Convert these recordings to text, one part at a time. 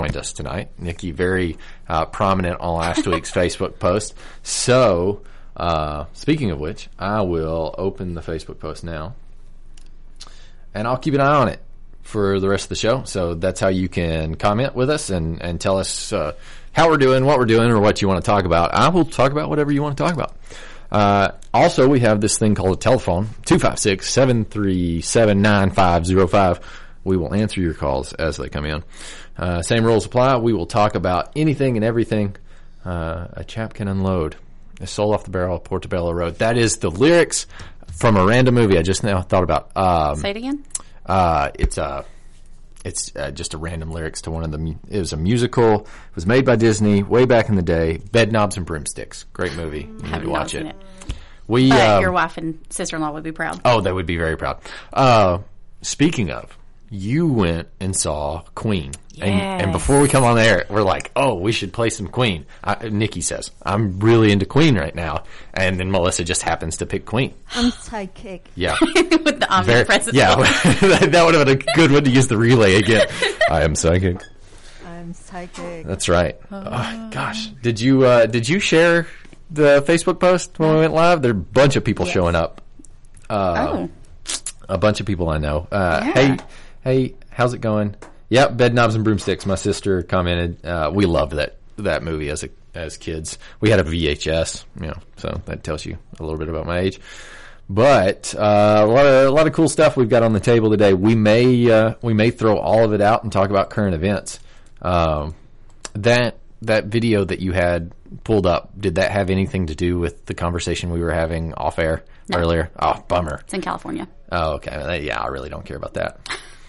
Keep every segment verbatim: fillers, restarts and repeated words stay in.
joined us tonight. Nikki, very uh, prominent on last week's Facebook post. So, uh, speaking of which, I will open the Facebook post now, and I'll keep an eye on it for the rest of the show. So that's how you can comment with us and, and tell us uh, how we're doing, what we're doing, or what you want to talk about. I will talk about whatever you want to talk about. Uh, also, we have this thing called a telephone, two five six, seven three seven, nine five zero five. We will answer your calls as they come in. Uh, same rules apply. We will talk about anything and everything uh, a chap can unload. A soul off the barrel, Portobello Road. That is the lyrics from a random movie I just now thought about. Um, Say it again? Uh, it's a... It's uh, just a random lyrics to one of the. It was a musical. It was made by Disney way back in the day. Bed Knobs and Broomsticks. Great movie. You need to watch it. it. We. But um, your wife and sister-in-law would be proud. Oh, they would be very proud. Uh, speaking of, you went and saw Queen. Yes. And, and before we come on there, we're like, oh, we should play some Queen. I, Nikki says, I'm really into Queen right now. And then Melissa just happens to pick Queen. I'm psychic. Yeah. With the omnipresent. Yeah, that, that would have been a good one to use the relay again. I am psychic. I'm psychic. That's right. Oh, oh gosh. Did you, uh, did you share the Facebook post when we went live? There are a bunch of people yes. showing up. Uh, oh. A bunch of people I know. Uh, Yeah. Hey, hey, how's it going? Yep, Bed Knobs and Broomsticks. My sister commented. Uh, we loved that that movie as a as kids. We had a V H S, you know, so that tells you a little bit about my age. But uh, a lot of a lot of cool stuff we've got on the table today. We may uh, we may throw all of it out and talk about current events. Um, that that video that you had pulled up, did that have anything to do with the conversation we were having off air No. earlier? Oh, bummer. It's in California. Oh, okay. Yeah, I really don't care about that.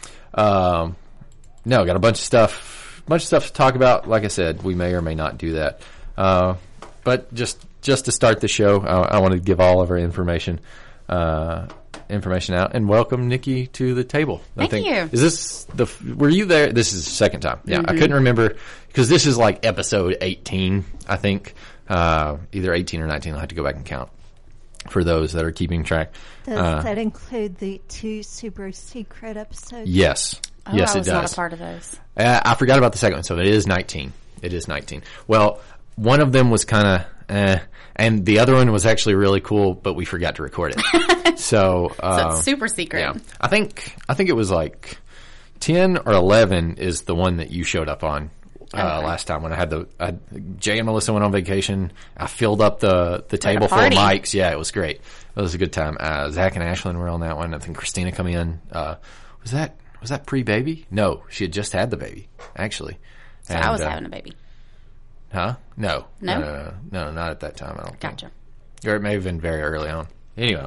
Um, no, got a bunch of stuff, bunch of stuff to talk about. Like I said, we may or may not do that. Uh, but just, just to start the show, I, I want to give all of our information, uh, information out and welcome Nikki to the table. I Thank think, you. Is this the, were you there? This is the second time. Yeah. Mm-hmm. I couldn't remember because this is like episode eighteen, I think, uh, either eighteen or nineteen. I'll have to go back and count for those that are keeping track. Does Uh, that include the two super secret episodes? Yes. Oh, yes, I it was does. not a part of those. Uh, I forgot about the second one, so it is nineteen. It is nineteen. Well, one of them was kind of, eh, and the other one was actually really cool, but we forgot to record it. so, uh, So it's super secret. yeah, I think I think it was like ten or eleven is the one that you showed up on uh, Okay. last time when I had the I had, Jay and Melissa went on vacation. I filled up the the table full of party. mics. Yeah, it was great. It was a good time. Uh, Zach and Ashlyn were on that one. I think Christina come in. Uh, was that was that pre-baby? No, she had just had the baby actually. So And, I was uh, having a baby. Huh? No. No? No, no, no, no, not at that time. I don't Gotcha. think. Or it may have been very early on. Anyway,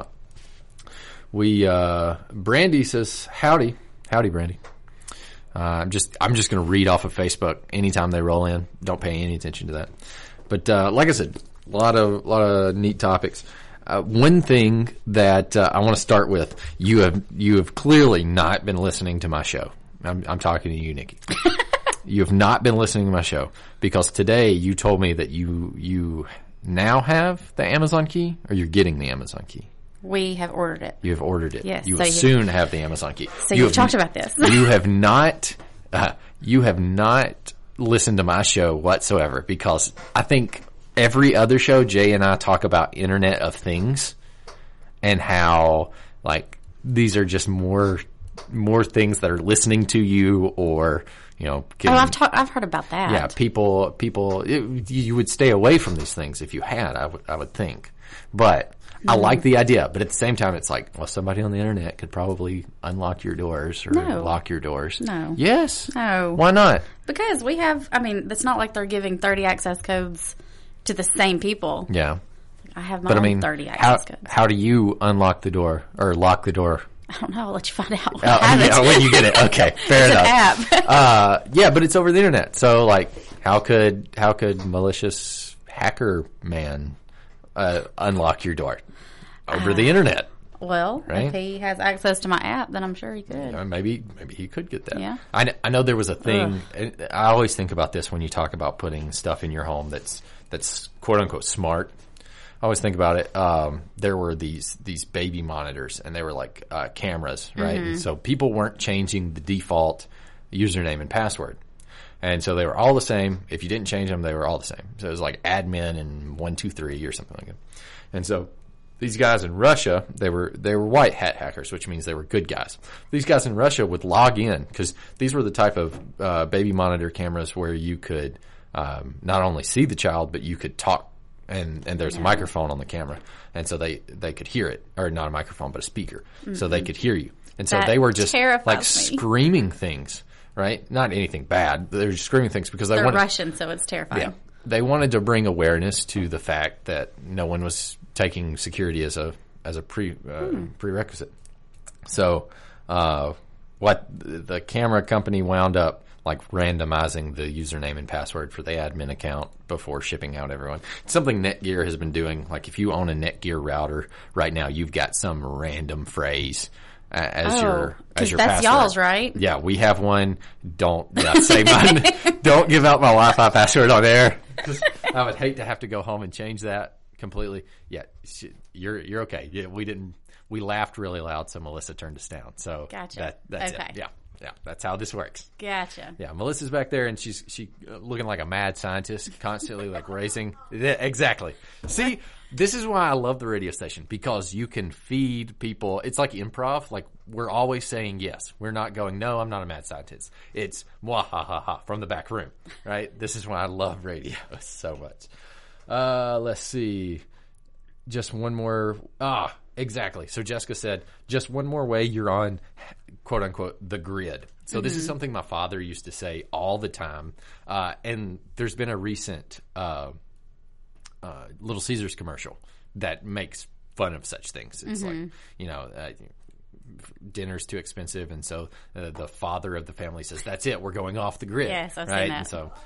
we uh, Brandy says howdy, howdy, Brandy. Uh, I'm just I'm just going to read off of Facebook anytime they roll in. Don't pay any attention to that. But uh, like I said, a lot of lot of neat topics. Uh, one thing that uh, I want to start with, you have you have clearly not been listening to my show. I'm, I'm talking to you, Nikki. You have not been listening to my show because today you told me that you you now have the Amazon key, or you're getting the Amazon key. We have ordered it. You have ordered it. Yes, You so will you- soon have the Amazon key. So You you've have- talked about this. You have not. Uh, you have not listened to my show whatsoever because I think every other show Jay and I talk about Internet of Things and how like these are just more more things that are listening to you or you know. Oh, getting- I've ta- I've heard about that. yeah, people, people, it, you would stay away from these things if you had, I would, I would think. But Mm-hmm. I like the idea. But at the same time, it's like, well, somebody on the internet could probably unlock your doors or No. lock your doors. No. Yes. No. Why not? Because we have, I mean, it's not like they're giving thirty access codes to the same people. Yeah. I have my But I own mean, thirty how, access codes. how do you unlock the door or lock the door? I don't know. I'll let you find out. Oh, I have yeah, it. when you get it. Okay. Fair It's enough. an app. uh, yeah, but it's over the internet. So like, how could, how could malicious hacker man, uh, unlock your door? Over Uh, the internet. Well, Right? if he has access to my app, then I'm sure he could. Uh, maybe maybe he could get that. Yeah. I, kn- I know there was a thing. and I always think about this when you talk about putting stuff in your home that's that's quote unquote smart. I always think about it. Um, there were these these baby monitors, and they were like uh, cameras, right? Mm-hmm. And so people weren't changing the default username and password. And so they were all the same. If you didn't change them, they were all the same. So it was like admin and one, two, three or something like that. And so these guys in Russia, they were they were white hat hackers, which means they were good guys. These guys in Russia would log in because these were the type of uh, baby monitor cameras where you could um, not only see the child, but you could talk. And, and there's yeah. a microphone on the camera. And so they, they could hear it. Or not a microphone, but a speaker. Mm-hmm. So they could hear you. And so that they were just like me. screaming things, right? Not anything bad. They were just screaming things because they They're wanted... Russian, so it's terrifying. Yeah. They wanted to bring awareness to the fact that no one was taking security as a as a pre uh, hmm. prerequisite. So uh, what the camera company wound up like randomizing the username and password for the admin account before shipping out everyone. It's something Netgear has been doing. Like if you own a Netgear router right now, you've got some random phrase uh, as oh, your as your that's password. Y'all's, right? Yeah, we have one. Don't yeah, say mine. Don't give out my Wi-Fi password on air. I would hate to have to go home and change that completely. Yeah, you're you're okay. Yeah, we didn't. We laughed really loud, so Melissa turned us down. So gotcha. That, that's okay. it. Yeah. Yeah, that's how this works. Gotcha. Yeah, Melissa's back there, and she's she uh, looking like a mad scientist, constantly like racing. Yeah, exactly. See, this is why I love the radio station, because you can feed people. It's like improv. Like we're always saying yes. We're not going, no, I'm not a mad scientist. It's mwah ha ha ha from the back room, right? This is why I love radio so much. Uh, let's see. Just one more. Ah, exactly. So Jessica said, just one more way you're on, quote unquote, the grid. So mm-hmm. this is something my father used to say all the time. Uh, and there's been a recent uh, uh, Little Caesars commercial that makes fun of such things. It's mm-hmm. like, you know, uh, dinner's too expensive. And so uh, the father of the family says, that's it. We're going off the grid. Yes, I've right? seen that. And so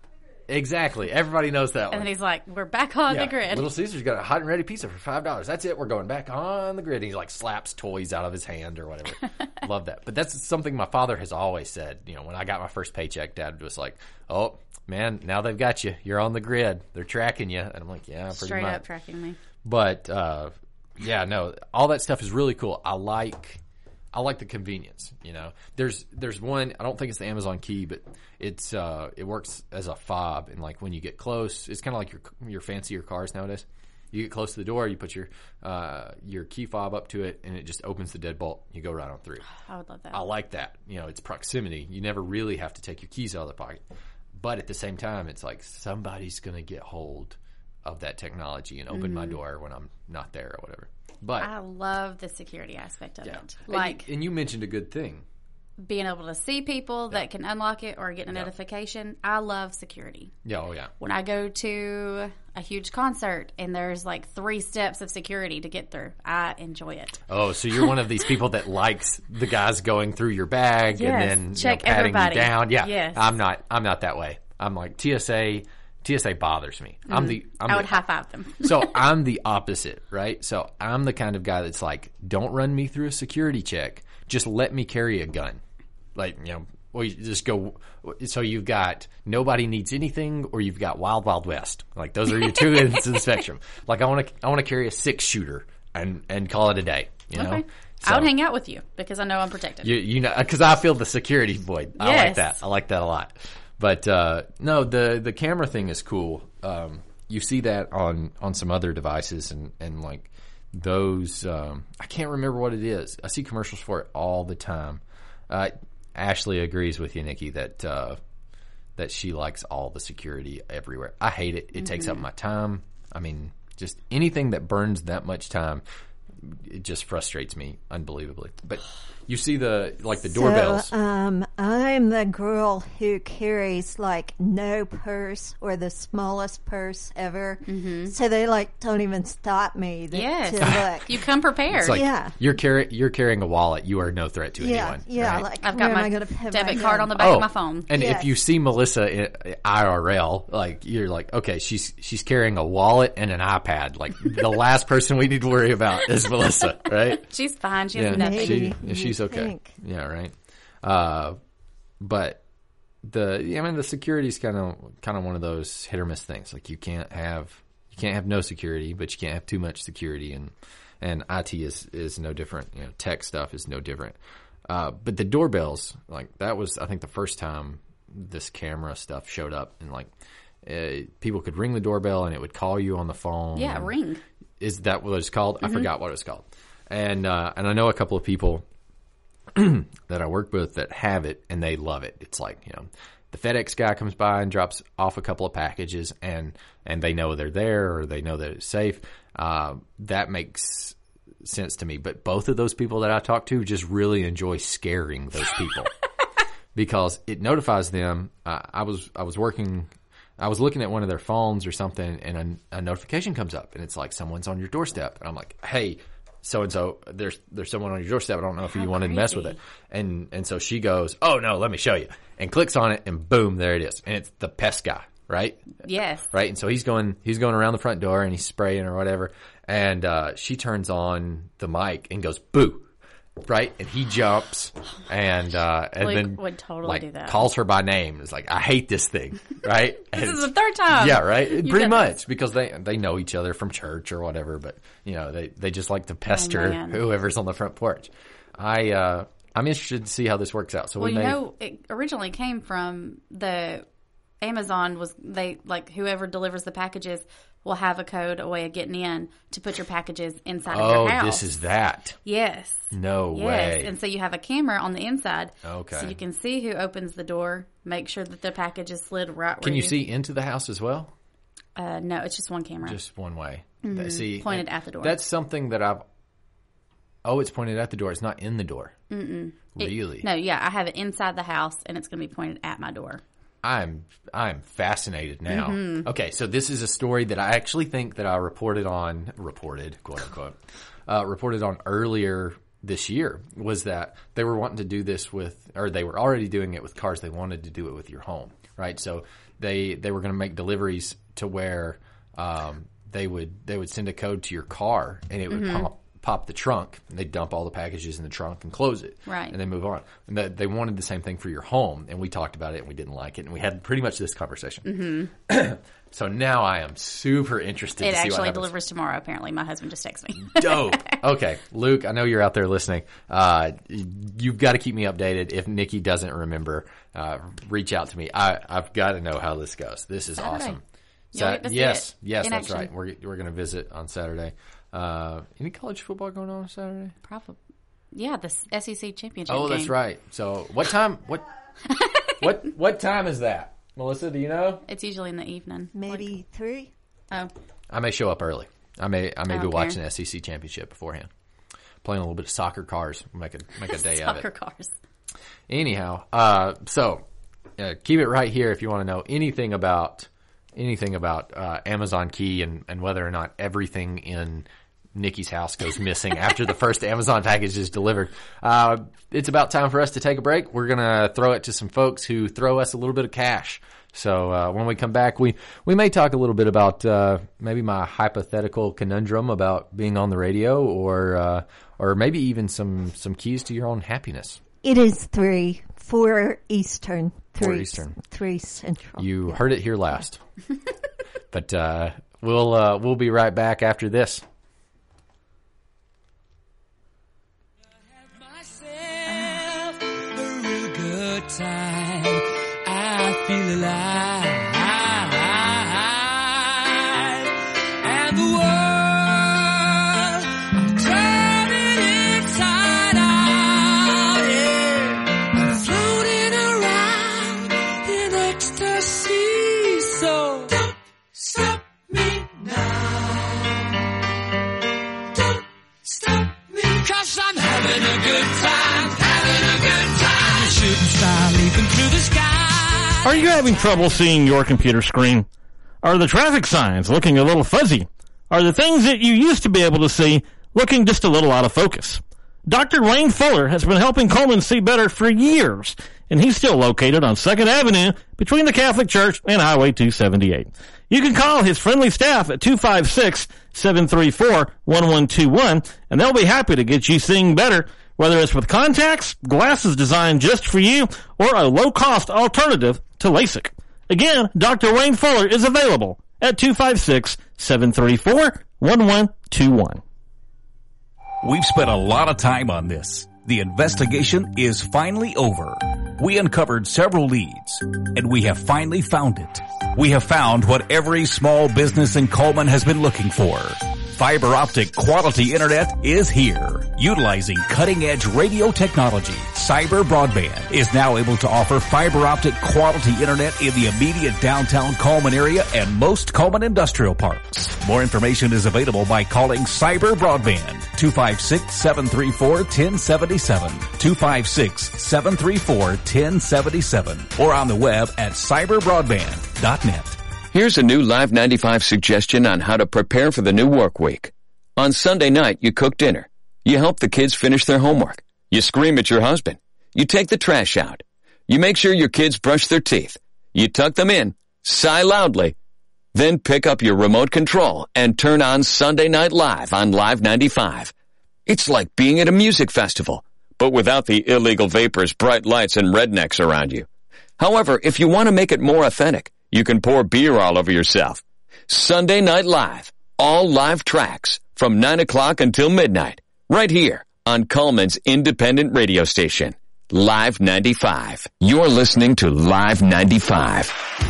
exactly. Everybody knows that and one. And then he's like, we're back on yeah. the grid. Little Caesar's got a hot and ready pizza for five dollars. That's it. We're going back on the grid. And he like slaps toys out of his hand or whatever. Love that. But that's something my father has always said. You know, when I got my first paycheck, Dad was like, oh, man, now they've got you. You're on the grid. They're tracking you. And I'm like, yeah, pretty Straight much. up tracking me. But, uh, yeah, no, all that stuff is really cool. I like... I like the convenience, you know. There's there's one, I don't think it's the Amazon Key, but it's uh it works as a fob, and like when you get close, it's kind of like your your fancier cars nowadays. You get close to the door, you put your uh your key fob up to it, and it just opens the deadbolt. You go right on through. I would love that. I like that. You know, it's proximity. You never really have to take your keys out of the pocket. But at the same time, it's like somebody's going to get hold of that technology and open mm-hmm. my door when I'm not there or whatever. But I love the security aspect of yeah. it. Like, and you, and you mentioned a good thing. Being able to see people yeah. that can unlock it or get a yeah. notification. I love security. Yeah, oh yeah. When I go to a huge concert and there's like three steps of security to get through, I enjoy it. Oh, so you're one of these people that likes the guys going through your bag yes. and then check you know, patting everybody. you down. Yeah, yes. I'm not. I'm not that way. I'm like T S A. T S A bothers me. Mm. I'm the. I'm I the, would high five them. So I'm the opposite, right? So I'm the kind of guy that's like, don't run me through a security check. Just let me carry a gun. Like, you know, or you just go. So you've got nobody needs anything, or you've got Wild Wild West. Like those are your two ends of the spectrum. Like I want to. I want to carry a six shooter and and call it a day. You know. Okay. So, I would hang out with you because I know I'm protected. You, you know, because I feel the security void. I yes. like that. I like that a lot. But uh, no, the the camera thing is cool. Um, you see that on, on some other devices, and, and like those. Um, I can't remember what it is. I see commercials for it all the time. Uh, Ashley agrees with you, Nikki, that uh, that she likes all the security everywhere. I hate it. It mm-hmm. takes up my time. I mean, just anything that burns that much time, it just frustrates me unbelievably. But you see the like the doorbells. So, um, I'm the girl who carries like no purse or the smallest purse ever. Mm-hmm. So they like don't even stop me to, yes. to look. You come prepared. It's like yeah. You're carrying you're carrying a wallet. You are no threat to yeah, anyone. Yeah, right? like I've where got am my I gonna put debit my card gun? on the back oh, of my phone. And yes. if you see Melissa in I R L, like you're like, okay, she's she's carrying a wallet and an iPad. Like the last person we need to worry about is Melissa, right? She's fine. She has yeah, nothing. she, Maybe she's you okay. think. Yeah, right. Uh, but the yeah, I mean the security is kind of kind of one of those hit or miss things. Like you can't have you can't have no security, but you can't have too much security, and and I T is is no different. You know, tech stuff is no different. Uh, but the doorbells, like that was I think the first time this camera stuff showed up, and like uh, people could ring the doorbell and it would call you on the phone. Yeah, and, Ring. Is that what it's called? Mm-hmm. I forgot what it was called. And uh, and I know a couple of people that I work with that have it, and they love it. It's like, you know, the FedEx guy comes by and drops off a couple of packages, and, and they know they're there, or they know that it's safe. Uh, that makes sense to me. But both of those people that I talk to just really enjoy scaring those people because it notifies them. Uh, I was I was working. I was looking at one of their phones or something, and a, a notification comes up, and it's like someone's on your doorstep, and I'm like, hey. So and so, there's there's someone on your doorstep. I don't know if How you wanted crazy. to mess with it, and and so she goes, "Oh no, let me show you," and clicks on it, and boom, there it is, and it's the pest guy, right? Yes. Right, and so he's going he's going around the front door, and he's spraying or whatever, and uh, she turns on the mic and goes, "Boo!" Right, and he jumps, and uh, and Luke then would totally like do that. calls her by name. It's like, I hate this thing, right? This And is the third time. yeah, right. You've Pretty done much this. because they they know each other from church or whatever. But you know, they they just like to pester man. whoever's on the front porch. I uh, I'm interested to see how this works out. So Well, we you may know, it originally came from the Amazon was they like whoever delivers the packages will have a code, a way of getting in to put your packages inside of oh, your house. this is that. Yes. No Yes. way. And so you have a camera on the inside. Okay. So you can see who opens the door, make sure that the package is slid right where Can you see into the house as well? Uh, no, it's just one camera. Just one way. See, Pointed at the door. That's something that I've. Oh, it's pointed at the door. It's not in the door. Mm-mm. Really? It, no, yeah, I have it inside the house, and it's going to be pointed at my door. I'm I'm fascinated now. Mm-hmm. Okay, so this is a story that I actually think that I reported on, reported, quote unquote, uh, reported on earlier this year, was that they were wanting to do this with, or they were already doing it with cars. They wanted to do it with your home, right? So they they were going to make deliveries to where um, they would they would send a code to your car, and it would Mm-hmm. pop pop the trunk, and they dump all the packages in the trunk and close it, Right. and then move on. And that they wanted the same thing for your home, and we talked about it, and we didn't like it, and we had pretty much this conversation. Mm-hmm. So now I am super interested It to see what actually happens. delivers tomorrow, apparently. My husband just texted me. Dope. Okay, Luke, I know you're out there listening. Uh, you've got to keep me updated. If Nikki doesn't remember, uh, reach out to me. I, I've got to know how this goes. This is Saturday. awesome. You'll get to see yes, it yes, in that's action. right. We're we're going to visit on Saturday. Uh, any college football going on on Saturday? Probably. Yeah, the S E C championship Oh, game. that's right. So, what time? What? what? What time is that, Melissa? Do you know? It's usually in the evening. Maybe three. Oh, I may show up early. I may. I may I be don't watching care. the S E C championship beforehand. Playing a little bit of soccer cars. Make a make a day of soccer it. cars. Anyhow, uh, so uh, keep it right here if you want to know anything about anything about uh, Amazon Key and, and whether or not everything in Nikki's house goes missing after the first Amazon package is delivered. Uh, it's about time for us to take a break. We're gonna throw it to some folks who throw us a little bit of cash. So uh, when we come back, we, we may talk a little bit about uh, maybe my hypothetical conundrum about being on the radio, or uh, or maybe even some some keys to your own happiness. It is three, four Eastern, three, Four Eastern. three Central. You heard it here last. But uh, we'll uh, we'll be right back after this. Myself a real good time. I feel alive, and the world I'm turning inside out. Yeah, I'm floating around in ecstasy. So don't stop me now. Don't stop me, 'cause I'm having a good time, having a good time. Shooting star leaping through the sky. Are you having trouble seeing your computer screen? Are the traffic signs looking a little fuzzy? Are the things that you used to be able to see looking just a little out of focus? Doctor Wayne Fuller has been helping Coleman see better for years, and he's still located on second Avenue between the Catholic Church and Highway two seventy-eight. You can call his friendly staff at two five six, seven three four, one one two one, and they'll be happy to get you seeing better, whether it's with contacts, glasses designed just for you, or a low-cost alternative to LASIK. Again, Doctor Wayne Fuller is available at two five six, seven three four, one one two one. We've spent a lot of time on this. The investigation is finally over. We uncovered several leads, and we have finally found it. We have found what every small business in Coleman has been looking for. Fiber optic quality internet is here. Utilizing cutting-edge radio technology, Cyber Broadband is now able to offer fiber optic quality internet in the immediate downtown Coleman area and most Coleman industrial parks. More information is available by calling Cyber Broadband, two five six, seven three four, one zero seven seven, two five six, seven three four, one zero seven seven, or on the web at cyber broadband dot net. Here's a new Live ninety-five suggestion on how to prepare for the new work week. On Sunday night, you cook dinner. You help the kids finish their homework. You scream at your husband. You take the trash out. You make sure your kids brush their teeth. You tuck them in, sigh loudly, then pick up your remote control and turn on Sunday Night Live on Live ninety-five. It's like being at a music festival, but without the illegal vapors, bright lights, and rednecks around you. However, if you want to make it more authentic, you can pour beer all over yourself. Sunday Night Live, all live tracks from nine o'clock until midnight, right here on Coleman's independent radio station, Live ninety-five. You're listening to Live ninety-five.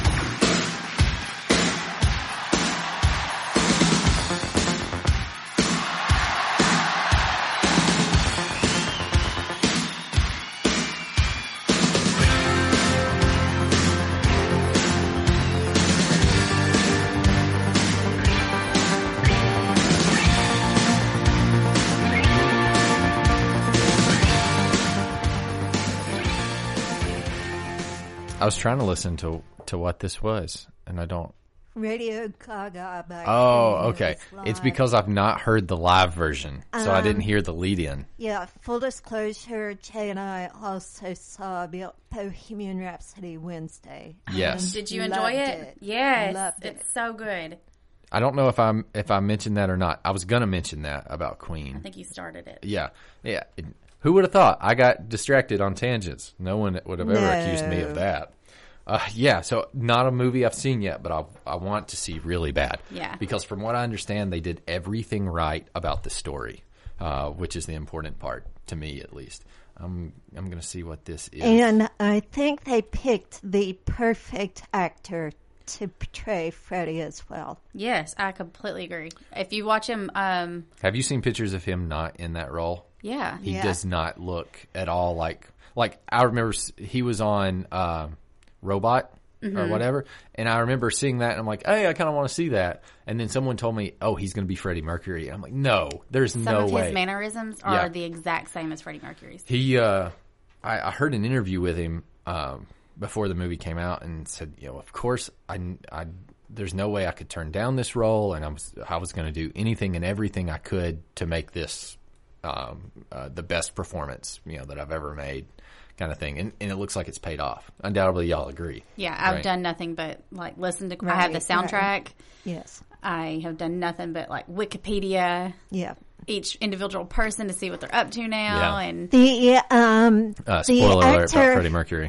I was trying to listen to to what this was, and I don't. Radio Gaga by Oh, Queen okay. is live. It's because I've not heard the live version, so I didn't hear the lead-in. Yeah, full disclosure, Jay and I also saw Bohemian Rhapsody Wednesday. Yes. Did you Loved enjoy it? it. Yes. Loved it. It's so good. I don't know if I'm if I mentioned that or not. I was gonna mention that about Queen. I think you started it. Yeah, yeah. It- who would have thought? I got distracted on tangents. No one would have ever No. accused me of that. Uh, yeah, so not a movie I've seen yet, but I I want to see really bad. Yeah. Because from what I understand, they did everything right about the story, uh, which is the important part to me, at least. I'm I'm going to see what this is. And I think they picked the perfect actor to portray Freddie as well. Yes, I completely agree. If you watch him, um, Have you seen pictures of him not in that role? yeah. He Yeah. does not look at all like like I remember s- he was on uh, Robot Mm-hmm. or whatever, and I remember seeing that and I'm like, hey, I kind of want to see that. And then someone told me, oh, he's going to be Freddie Mercury. I'm like, no, there's Some no of way. his mannerisms are Yeah. the exact same as Freddie Mercury's. He, uh, I, I heard an interview with him um, before the movie came out, and said, you know, of course, I, I, there's no way I could turn down this role, and I was, I was going to do anything and everything I could to make this um, uh, the best performance, you know, that I've ever made, kind of thing. And, and it looks like it's paid off. Undoubtedly, y'all agree. Yeah, I've Right. done nothing but like listen to. I have the Right, soundtrack. right. Yes. I have done nothing but like Wikipedia Yeah. each individual person to see what they're up to now, Yeah. and The um Uh, the spoiler alert about actor Freddie Mercury.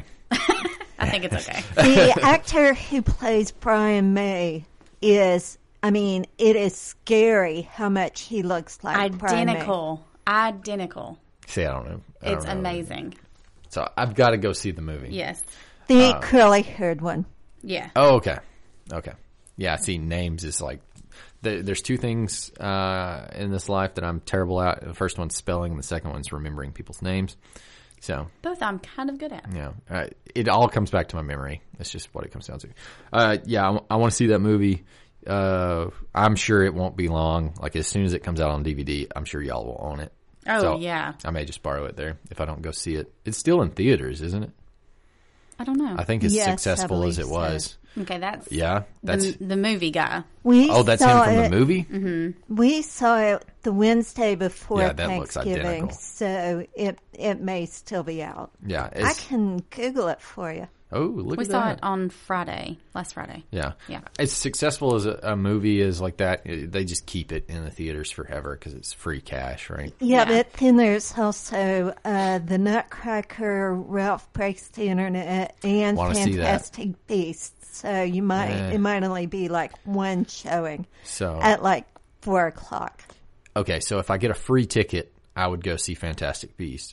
I think it's okay. the actor who plays Brian May is, I mean, it is scary how much he looks like Brian May. Identical, identical. See, I don't know. I It's don't know. amazing. So I've got to go see the movie. Yes. The Uh, curly haired one. Yeah. Oh, okay. Okay. Yeah, see, names is like, the, there's two things uh, in this life that I'm terrible at. The first one's spelling, and the second one's remembering people's names. So, Both I'm kind of good at. you know, uh, it all comes back to my memory. That's just what it comes down to. Uh, yeah, I, I want to see that movie. Uh, I'm sure it won't be long. Like, as soon as it comes out on D V D, I'm sure y'all will own it. Oh, So, yeah. I may just borrow it there if I don't go see it. It's still in theaters, isn't it? I don't know. I think as Yes, I successful as it believe so. was. Okay, that's Yeah, that's. the, the movie guy. We Oh, that's him saw from it, the movie? Mm-hmm. We saw it the Wednesday before Yeah, that looks Thanksgiving, identical. so it it may still be out. Yeah. I It's, can Google it for you. oh, look We at saw that. it on Friday, last Friday. Yeah. Yeah. As successful as a, a movie is like that, it- they just keep it in the theaters forever because it's free cash, right? Yeah, Yeah. but then there's also uh, the Nutcracker, Ralph Breaks the Internet, and Wanna see that. Fantastic Beasts. So you might Eh. it might only be like one showing So, at like four o'clock. okay, so if I get a free ticket, I would go see Fantastic Beasts.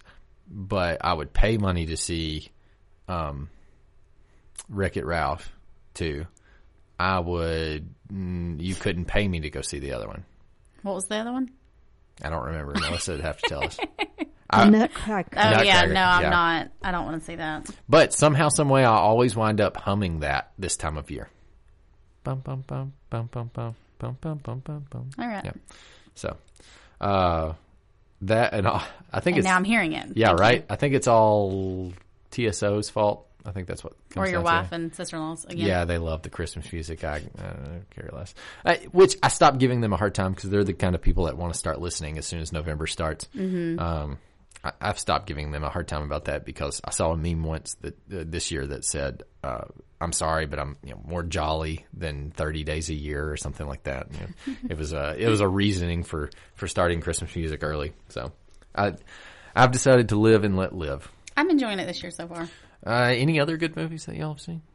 but I would pay money to see um, Wreck-It Ralph too. I would. Mm, you couldn't pay me to go see the other one. What was the other one? I don't remember. Melissa would have to tell us. The I, Nutcracker. Oh, yeah. Nutcracker, No, I'm yeah. not. I don't want to see that. But somehow, some way, I always wind up humming that this time of year. Bum bum bum bum bum bum bum bum bum bum bum. All right. Yeah. So, uh, that and all, I think And it's now I'm hearing it. yeah, Thank right. you. I think it's all T S O's fault. I think that's what. it Or comes your down to. wife and sister-in-laws again. Yeah, they love the Christmas music. I, I don't care less. I, which I stopped giving them a hard time because they're the kind of people that want to start listening as soon as November starts. Mm-hmm. Um, I, I've stopped giving them a hard time about that because I saw a meme once that uh, this year that said, uh, "I'm sorry, but I'm you know, more jolly than thirty days a year" or something like that. You know, it was a it was a reasoning for, for starting Christmas music early. So I I've decided to live and let live. I'm enjoying it this year so far. Uh, any other good movies that y'all have seen?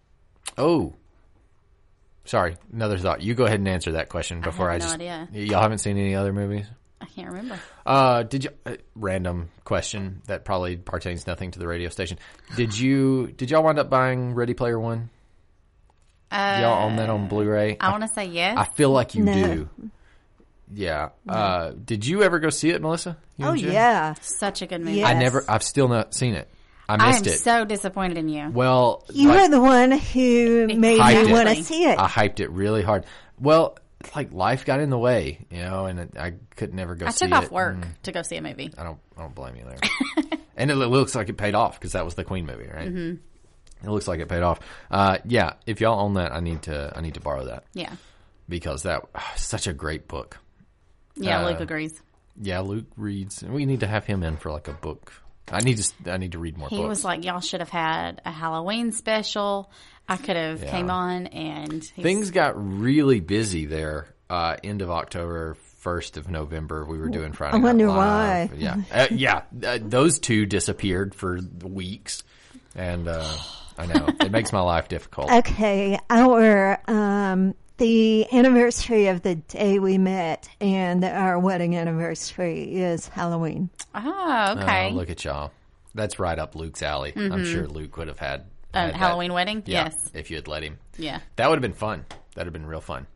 Oh, sorry. Another thought. You go ahead and answer that question before I, have no just. idea. Y'all haven't seen any other movies? I can't remember. Uh, did you? Uh, random question that probably pertains nothing to the radio station. Did you? Did y'all wind up buying Ready Player One? Uh, Y'all own that on Blu-ray? I want to say yes. I feel like you No. do. Yeah. Uh, did you ever go see it, Melissa? You Oh, and Jen? yeah. Such a good movie. Yeah. I Yes. never. I've still not seen it. I I missed am it. so disappointed in you. well, You like- were the one who made hyped me it. want to see it. I hyped it really hard. Well, it's like life got in the way, you know, and it, I could never go I see took off it. work Mm, to go see a movie. I don't, I don't blame you there. And it looks like it paid off because that was the Queen movie, right? Mm-hmm. It looks like it paid off. Uh, yeah, if y'all own that, I need to, I need to borrow that Yeah. because that such a great book. Yeah, Uh, Luke agrees. Yeah, Luke reads. We need to have him in for like a book. I need to, I need to read more He books. was like, y'all should have had a Halloween special. I could have Yeah. came on and he's, Things got really busy there. Uh, end of October, first of November, we were doing Friday I Night wonder Live. why. Yeah, uh, yeah. Uh, those two disappeared for weeks, and uh, I know it makes my life difficult. Okay, our um the anniversary of the day we met and our wedding anniversary is Halloween. Oh, okay. Oh, look at y'all. That's right up Luke's alley. I'm sure Luke would have had, A had that- Halloween wedding? Yeah, Yes. if you had let him. Yeah. That would have been fun. That would have been real fun.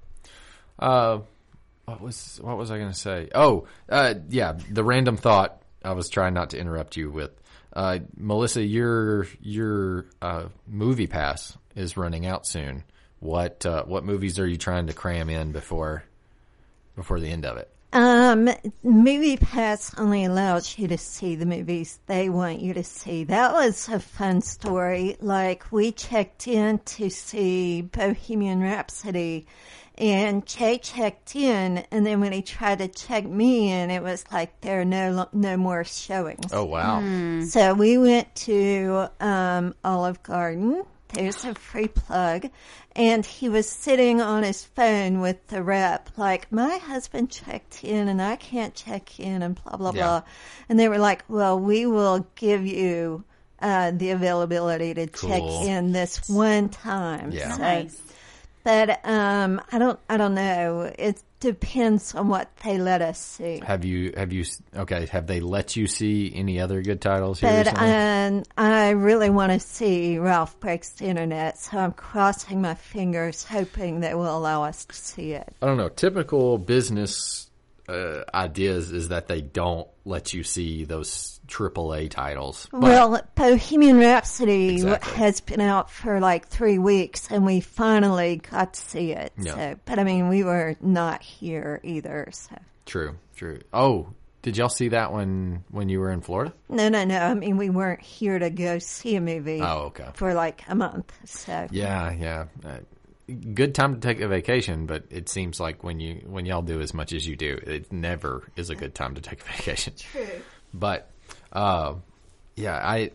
Uh, what was what was I going to say? Oh, uh, yeah, the random thought I was trying not to interrupt you with. Uh, Melissa, your your uh, movie pass is running out soon. What uh, what movies are you trying to cram in before before the end of it? Um, Movie Pass only allows you to see the movies they want you to see. That was a fun story. Like, we checked in to see Bohemian Rhapsody, and Jay checked in, and then when he tried to check me in, it was like there are no lo- no more showings. Oh wow! So we went to um, Olive Garden. There's a free plug. And he was sitting on his phone with the rep, like, my husband checked in and I can't check in and blah, blah, Yeah. blah. And they were like, well, we will give you uh, the availability to Cool. check in this one time. Yeah. So, Nice. but um, I don't, I don't know. It depends on what they let us see. Have you have you okay? Have they let you see any other good titles here But recently? um, I really want to see Ralph Breaks the Internet, so I'm crossing my fingers, hoping they will allow us to see it. I don't know. Typical business uh, ideas is that they don't let you see those triple A titles. But Well, Bohemian Rhapsody Exactly. has been out for like three weeks, and we finally got to see it. Yeah. So, but I mean, we were not here either. So, true, true. Oh, did y'all see that one when you were in Florida? no, no, no. I mean, we weren't here to go see a movie. Oh, okay. For like a month. So, Yeah, yeah. Uh, good time to take a vacation, but it seems like when you when y'all do as much as you do, it never is a good time to take a vacation. True. But uh, yeah, I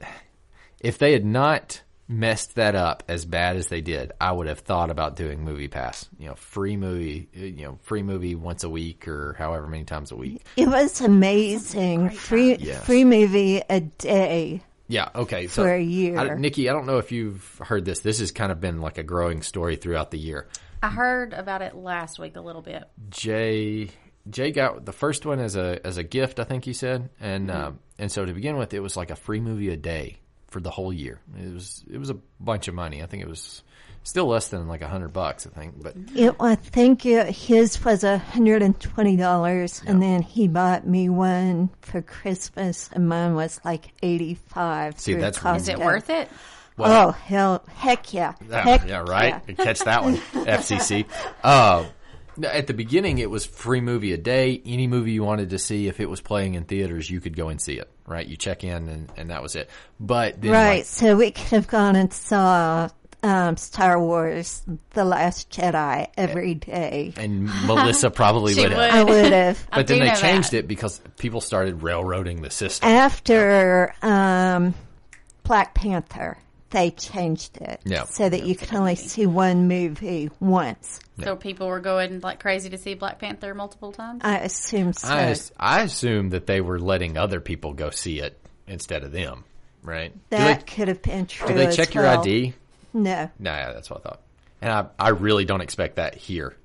if they had not messed that up as bad as they did, I would have thought about doing Movie Pass. You know, free movie, you know, free movie once a week or however many times a week. It was amazing. Free, Yes. free movie a day. Yeah, okay. So, For a year. I, Nikki, I don't know if you've heard this. This has kind of been like a growing story throughout the year. I heard about it last week a little bit. Jay Jay got the first one as a as a gift, I think he said, and Mm-hmm. um, and so to begin with, it was like a free movie a day for the whole year. It was it was a bunch of money. I think it was still less than like a hundred bucks, I think. But It, I think it, his was a hundred and twenty dollars, and then he bought me one for Christmas, and mine was like eighty five. See, that's Costco. Is it worth it? Oh hell, heck yeah, yeah, heck yeah, right. yeah. Catch that one, F C C. Uh, at the beginning, it was free movie a day. Any movie you wanted to see, if it was playing in theaters, you could go and see it. Right? You check in, and, and that was it. But then, Right, like, so we could have gone and saw um, Star Wars: The Last Jedi every day. and Melissa probably She would have. would. I would have. I But then do they know changed that. it because people started railroading the system. After um, Black Panther, they changed it Yeah. so that you could only see one movie once. So people were going like crazy to see Black Panther multiple times. I assume so. I, as- I assume that they were letting other people go see it instead of them, right? that do could have been true. they, do they as check your well. I D? No. Nah, yeah, that's what I thought. And I, I really don't expect that here.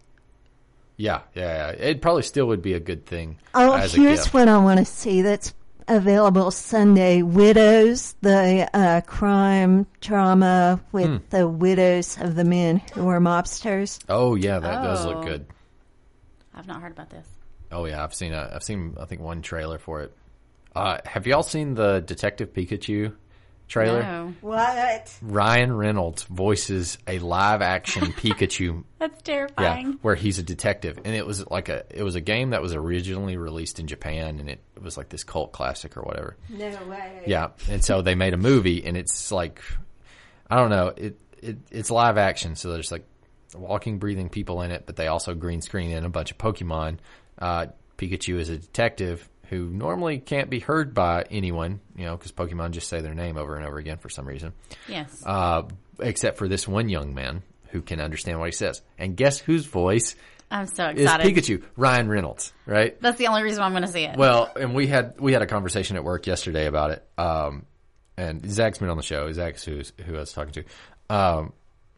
Yeah, yeah, yeah. It probably still would be a good thing. Oh, as a here's gift. what I want to see that's available Sunday. Widows, the uh, crime drama with Hmm. the widows of the men who were mobsters. Oh, yeah, that does look Oh. good. I've not heard about this. Oh, yeah, I've seen, a, I've seen, I think, one trailer for it. Uh, have y'all seen the Detective Pikachu trailer? No, What? Ryan Reynolds voices a live-action Pikachu. that's Yeah, terrifying. where he's a detective, and it was like a it was a game that was originally released in Japan, and it, it was like this cult classic or whatever. No way. Yeah, and so they made a movie, and it's like I don't know, it, it it's live action, so there's like walking, breathing people in it, but they also green screen in a bunch of Pokemon. Uh, Pikachu is a detective who normally can't be heard by anyone, you know, because Pokemon just say their name over and over again for some reason. Yes. Uh, except for this one young man who can understand what he says. And guess whose voice I'm so is excited. Pikachu? Ryan Reynolds, right? That's the only reason why I'm going to see it. Well, and we had we had a conversation at work yesterday about it. Um, and Zach's been on the show. Zach's who's, who I was talking to. Um,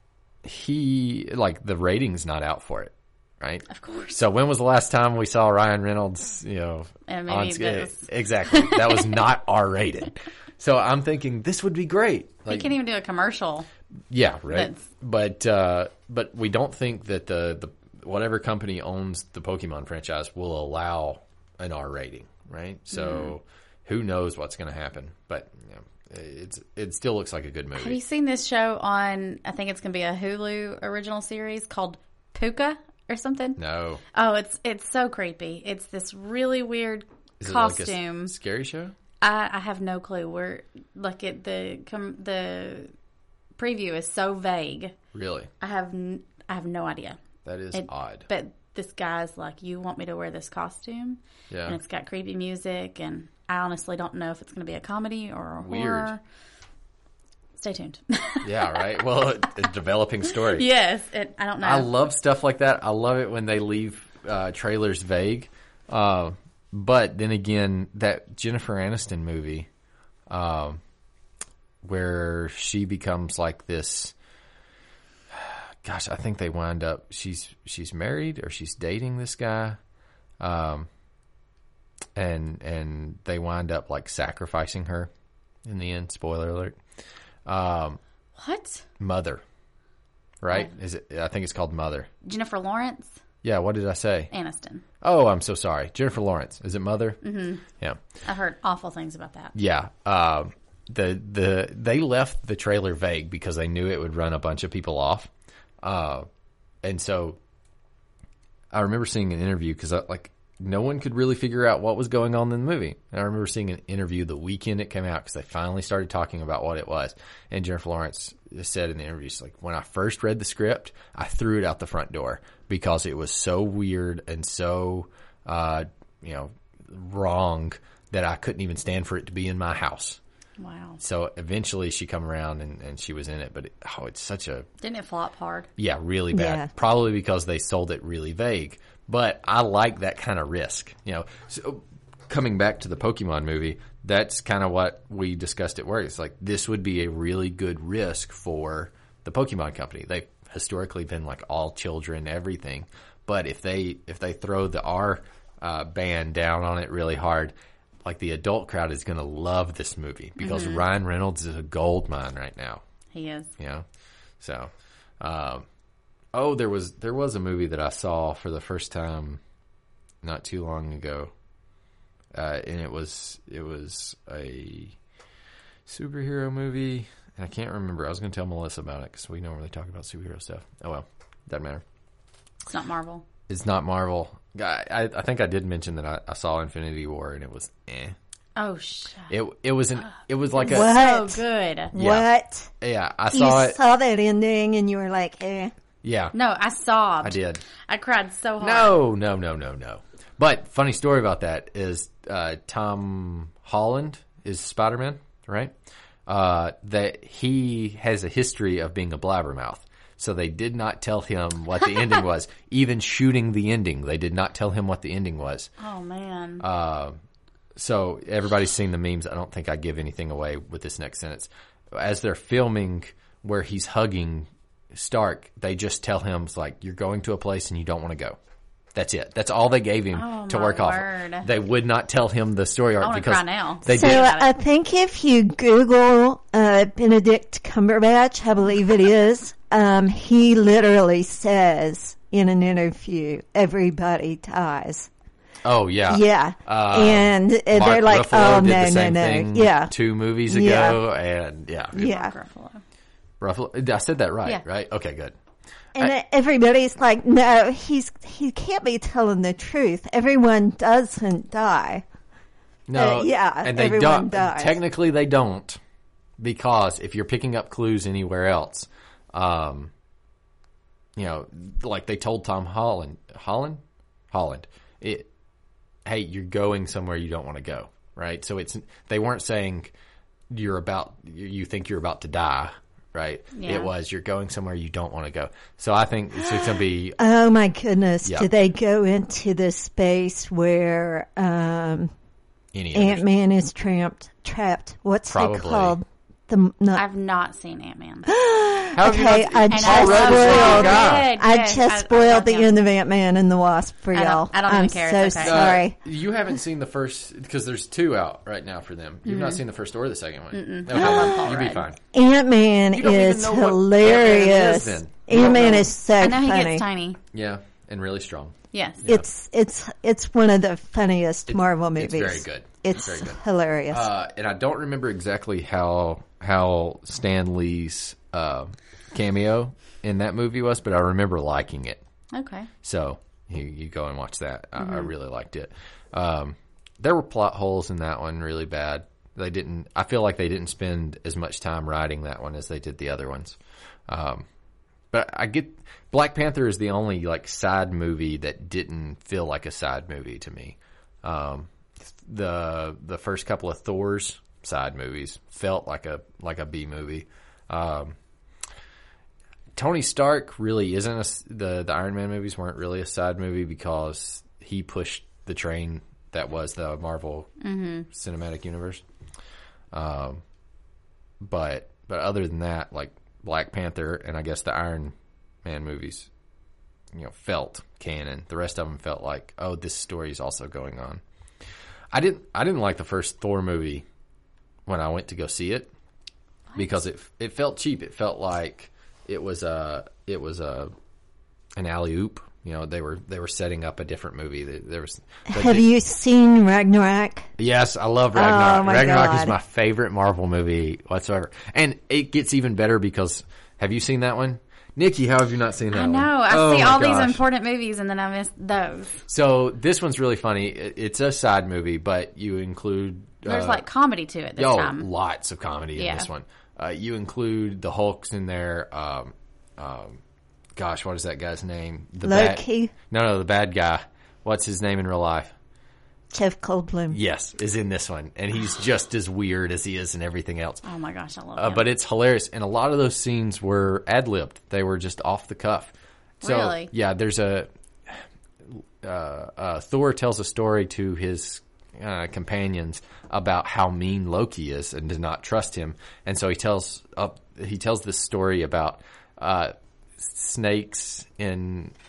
he like the rating's not out for it, right? of course. So when was the last time we saw Ryan Reynolds? You know, And maybe on that screen? was- Exactly. That was not R rated. So I'm thinking this would be great. He Like, can't even do a commercial. yeah, right. That's- But uh, but we don't think that the, the whatever company owns the Pokemon franchise will allow an R rating, right? So Mm-hmm. who knows what's going to happen? But you know, it's it still looks like a good Have you movie. seen this show on, I think it's going to be a Hulu original series called Puka or something? No, Oh, it's it's so creepy. It's this really weird is it costume. like a s- scary show? I, I have no clue where, like, it, the com, the preview is so vague. Really? I have n- I have no idea. That is It- odd. But this guy's like, you want me to wear this costume? Yeah. And it's got creepy music, and I honestly don't know if it's going to be a comedy or a Weird. horror. Stay tuned. Yeah, right. Well, a, a developing story. yes, it, I don't know. I love stuff like that. I love it when they leave uh, trailers vague. Uh, but then again, that Jennifer Aniston movie, um, where she becomes like this. Gosh, I think they wind up. She's she's married or she's dating this guy, um, and and they wind up like sacrificing her in the end. Spoiler alert. Um, what? Mother, right? Is it? I think it's called Mother. Jennifer Lawrence Yeah, what did I say? Aniston. Oh, I'm so sorry. Jennifer Lawrence. Is it Mother? Mm-hmm. Yeah. I heard awful things about that. Yeah. Um, the the they left the trailer vague because they knew it would run a bunch of people off. Uh, and so I remember seeing an interview because like no one could really figure out what was going on in the movie. And I remember seeing an interview the weekend it came out because they finally started talking about what it was. And Jennifer Lawrence said in the interview, she's like, when I first read the script, I threw it out the front door because it was so weird and so, uh, you know, wrong that I couldn't even stand for it to be in my house. Wow. So eventually she come around and, and she was in it, but it, oh, it's such a, Didn't it flop hard? yeah, really bad. Yeah. Probably because they sold it really vague. But I like that kind of risk. You know, so coming back to the Pokemon movie, that's kind of what we discussed at work. It's like this would be a really good risk for the Pokemon company. They've historically been like all children, everything. But if they if they throw the R uh, band down on it really hard, like the adult crowd is going to love this movie because Mm-hmm. Ryan Reynolds is a gold mine right now. He is. You know, so um, oh, there was there was a movie that I saw for the first time not too long ago, uh, and it was it was a superhero movie, and I can't remember. I was going to tell Melissa about it because we don't really talk about superhero stuff. Oh well, doesn't matter. It's not Marvel. It's not Marvel. I, I, I think I did mention that I, I saw Infinity War and it was eh. Oh, shut It it was an it was like a What? So good. Yeah. What? yeah. I You saw it. saw that ending and you were like, eh. Yeah, No, I sobbed. I did. I cried so hard. No, no, no, no, no. But funny story about that is uh, Tom Holland is Spider-Man, right? Uh, that he has a history of being a blabbermouth. So they did not tell him what the ending was. Even shooting the ending, they did not tell him what the ending was. Oh, man. Uh, so everybody's seen the memes. I don't think I give anything away with this next sentence. As they're filming where he's hugging Stark, they just tell him, it's like, you're going to a place and you don't want to go. That's it. That's all they gave him Oh, to my work off. word. They would not tell him the story arc wanna because cry now. they So did. I think if you Google uh, Benedict Cumberbatch, I believe it is, um, he literally says in an interview, everybody dies. Oh yeah, Yeah. Uh, and uh, Mark they're like, Ruffalo oh, did no, the same no, no. thing Yeah. two movies Yeah. ago, and yeah, Yeah. Ruffalo. Ruffalo. I said that right, Yeah. right? Okay, good. And uh, everybody's like, no, he's he can't be telling the truth. Everyone doesn't die. No, Uh, yeah, and they everyone don't. dies. Technically, they don't, because if you're picking up clues anywhere else, um, you know, like they told Tom Holland, Holland, Holland, it, hey, you're going somewhere you don't want to go, right? So it's they weren't saying you're about, you think you're about to die. Right. Yeah. It was you're going somewhere you don't want to go. So I think it's, it's going to be Oh my goodness! Yeah. Do they go into the space where um, any Ant other. Man is trapped? Trapped. What's Probably. it called? The not. I've not seen Ant-Man. How have you Okay, not- I And just Paul Rudd is the spoiled. guy. Good, I good. just I- I spoiled love the him. end of Ant Man and the Wasp for I don't- y'all. I don't I'm even care. so It's okay. sorry. Uh, you haven't seen the first because there's two out right now for them. You've not seen the first or the second one. Okay, I love Paul you'll be Rudd. fine. Ant Man You don't even is know what Ant-Man hilarious. is then. You don't Ant Man know. is so I know he funny. gets tiny. Yeah, and really strong. Yes. It's it's it's one of the funniest Marvel it's movies. very good. It's, It's very good. hilarious. Uh, and I don't remember exactly how how Stan Lee's uh, cameo in that movie was, but I remember liking it. Okay. So you, you go and watch that. I, I really liked it. Um, there were plot holes in that one really bad. They didn't. I feel like they didn't spend as much time writing that one as they did the other ones. Um, but I get Black Panther is the only like side movie that didn't feel like a side movie to me. Um, the the first couple of Thor's side movies felt like a like a B movie. Um, Tony Stark really isn't a, the the Iron Man movies weren't really a side movie because he pushed the train that was the Marvel Cinematic Universe. Um, but but other than that, like Black Panther and I guess the Iron Man movies, you know, felt canon. The rest of them felt like, oh, this story is also going on. I didn't I didn't like the first Thor movie when I went to go see it because it it felt cheap. It felt like it was a it was a an alley oop. You know, they were they were setting up a different movie. There there was. but Have the- you seen Ragnarok? Yes, I love Ragnarok. Oh, my Ragnarok God. is my favorite Marvel movie whatsoever, and it gets even better because have you seen that one, Nikki? How have you not seen that I one? know. I Oh, see my all these gosh. important movies and then I miss those. So this one's really funny. It- It's a side movie, but you include There's uh, like comedy to it this oh, time. lots of comedy in Yeah. this one. Uh, you include the Hulks in there. Um, um, gosh, what is that guy's name? The bad- Loki? No, no, the bad guy. What's his name in real life? Jeff Goldblum. Yes, is in this one, and he's just as weird as he is in everything else. Oh my gosh, I love Uh, him. but it's hilarious, and a lot of those scenes were ad libbed. They were just off the cuff. So, Really? yeah, there's a uh, uh, Thor tells a story to his uh, companions about how mean Loki is and does not trust him, and so he tells uh, he tells this story about uh, snakes in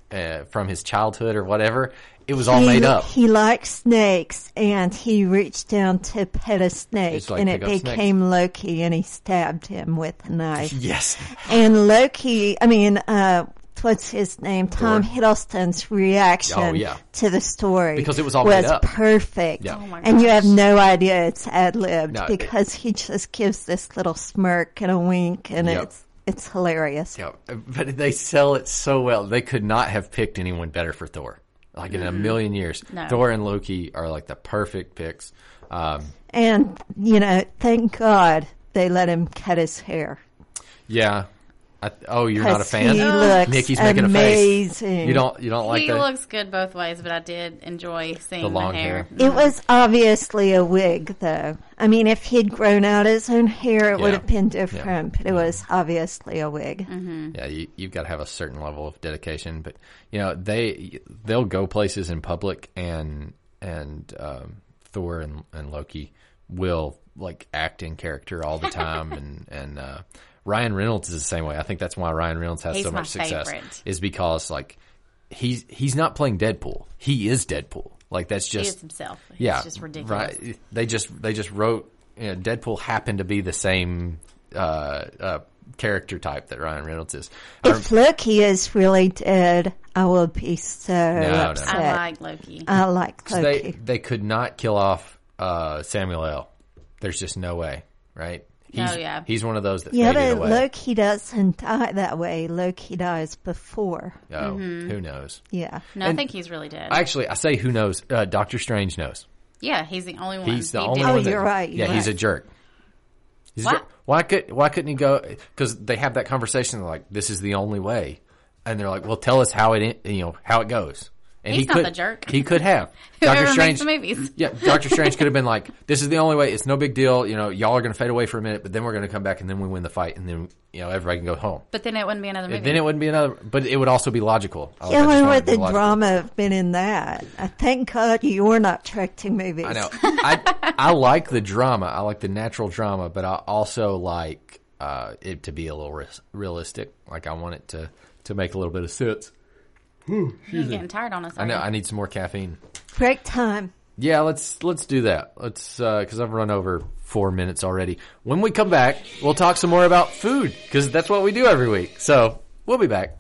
uh, from his childhood or whatever. It was all he, made up. He liked snakes, and he reached down to pet a snake, like and it pick up became Loki, and he stabbed him with a knife. Yes. And Loki, I mean, uh, what's his name? Tom Thor. Hiddleston's reaction Oh, yeah. to the story Because it was all was made up. perfect. Yeah. Oh my and you gosh. have no idea it's ad-libbed No, it- because he just gives this little smirk and a wink, and Yep. it's it's hilarious. Yeah, but they sell it so well. They could not have picked anyone better for Thor. Like in a million years, No. Thor and Loki are like the perfect picks. Um, And, you know, thank God they let him cut his hair. yeah. I, oh, you're not a 'Cause fan? He looks Nikki's making a face. amazing. You don't. You don't like he that. looks good both ways, but I did enjoy seeing The the, long hair. hair. It was obviously a wig, though. I mean, if he'd grown out his own hair, it Yeah. would have been different, but it was obviously a wig. Mm-hmm. Yeah, you, you've got to have a certain level of dedication. But you know, they they'll go places in public, and and um, Thor and, and Loki will like act in character all the time, and and uh, Ryan Reynolds is the same way. I think that's why Ryan Reynolds has He's so my much success, favorite. is because like he's he's not playing Deadpool. He is Deadpool. Like that's He is just himself. He's yeah, just ridiculous. right. They just they just wrote. You know, Deadpool happened to be the same uh, uh, character type that Ryan Reynolds is. I If Loki is really dead, I will be so no. upset. I like Loki. I like So Loki. they they could not kill off uh, Samuel L. There's just no way, right? He's, Oh, yeah. He's one of those that yeah, faded but away. Loki doesn't die that way. Loki dies before. oh, Mm-hmm. who knows? Yeah. No, I and- think he's really dead. Actually, I say who knows. Uh, Doctor Strange knows. yeah, he's the only one. He's the He only did- Oh, one. That, you're right, yeah, you're he's a right. jerk. He's a Why? jerk. Why could why couldn't he go? Because they have that conversation. They're like, this is the only way, and they're like, well, tell us how it you know how it goes. And He's he not could, the jerk. He could have. Whoever Doctor Strange makes the movies. Yeah, Doctor Strange could have been like, this is the only way. It's no big deal. You know, y'all are going to fade away for a minute, but then we're going to come back, and then we win the fight, and then you know everybody can go home. But then it wouldn't be another movie. Then it wouldn't be another, but it would also be logical. I like- I Yeah, just when want it would to be the logical. drama have been in that? I thank God you're not directing movies. I know. I I like the drama. I like the natural drama, but I also like uh, it to be a little ris- realistic. Like I want it to, to make a little bit of sense. You're getting tired on us. I know. aren't I need some more caffeine. Break time. Yeah, let's let's do that. Let's because I've run over four minutes already. When we come back, we'll talk some more about food because that's what we do every week. So we'll be back.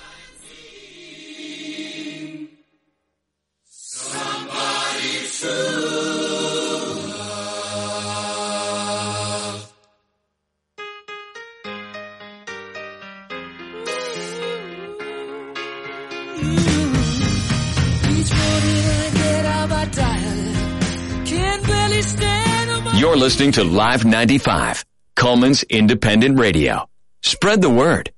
Each morning I get out my diet. Can't barely stand on my You're listening to Live ninety-five, Coleman's Independent Radio. Spread the word.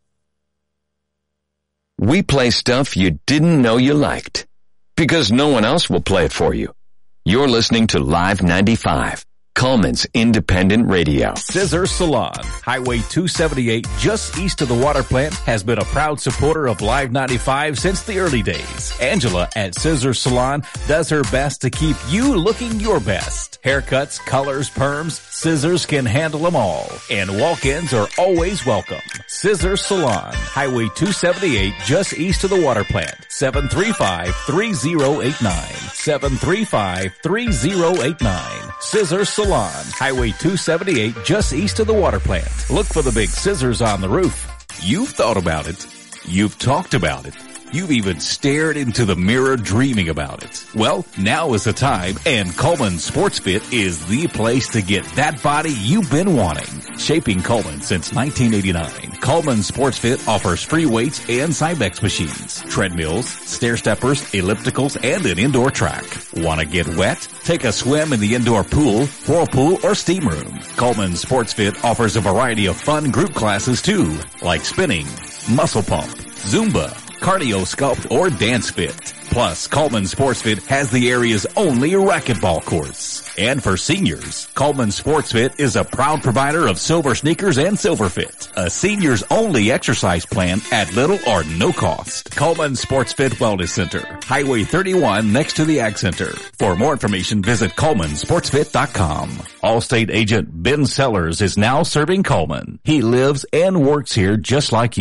We play stuff you didn't know you liked because no one else will play it for you. You're listening to Live ninety-five, Coleman's Independent Radio. Scissor Salon, Highway two seventy-eight, just east of the water plant, has been a proud supporter of Live ninety-five since the early days. Angela at Scissor Salon does her best to keep you looking your best. Haircuts, colors, perms, Scissors can handle them all. And walk-ins are always welcome. Scissor Salon, Highway two seventy-eight, just east of the water plant. seven three five, three zero eight nine. seven three five, three zero eight nine. Scissor Salon, Highway two seventy-eight, just east of the water plant. Look for the big scissors on the roof. You've thought about it. You've talked about it. You've even stared into the mirror dreaming about it. Well, now is the time, and Coleman Sports Fit is the place to get that body you've been wanting. Shaping Coleman since nineteen eighty-nine, Coleman Sports Fit offers free weights and Cybex machines, treadmills, stair steppers, ellipticals, and an indoor track. Want to get wet? Take a swim in the indoor pool, whirlpool, or steam room. Coleman Sports Fit offers a variety of fun group classes too, like spinning, muscle pump, Zumba, cardio sculpt, or dance fit. Plus, Coleman Sports Fit has the area's only racquetball courts. And for seniors, Coleman Sports Fit is a proud provider of Silver Sneakers and Silver Fit, a seniors only exercise plan at little or no cost. Coleman Sports Fit Wellness Center, Highway thirty-one next to the Ag Center. For more information, visit Coleman Sports Fit dot com. Allstate agent Ben Sellers is now serving Coleman. He lives and works here just like you.